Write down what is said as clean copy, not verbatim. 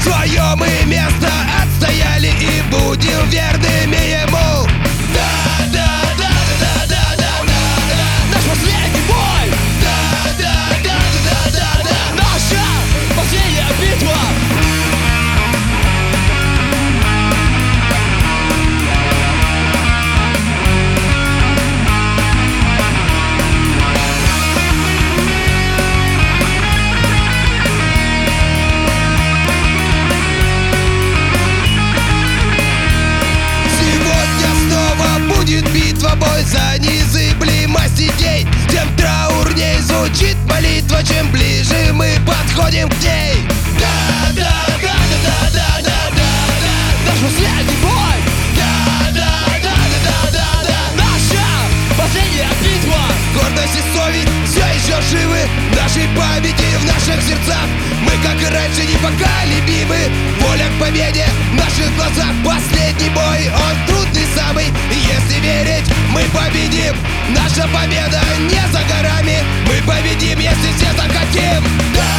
Свое мы место отстояли и будем верными ему. Да, да, да, да, да, да, да, да. Наш последний бой! Да, да, да, да, да, да. Наша последняя битва! Будет битва, бой за незыблемость идей. Тем траурней звучит молитва, чем ближе мы подходим к ней. Да, да, да, да, да, да, да, да. Наш последний бой! Да, да, да, да, да, да. Наша последняя битва! Гордость и совесть все еще живы в нашей памяти, в наших сердцах. Мы, как и раньше, непоколебимы. Воля к победе в наших глазах. Последний бой, он трудный самый. И если верить, мы победим. Наша победа не за горами. Мы победим, если все захотим. Да!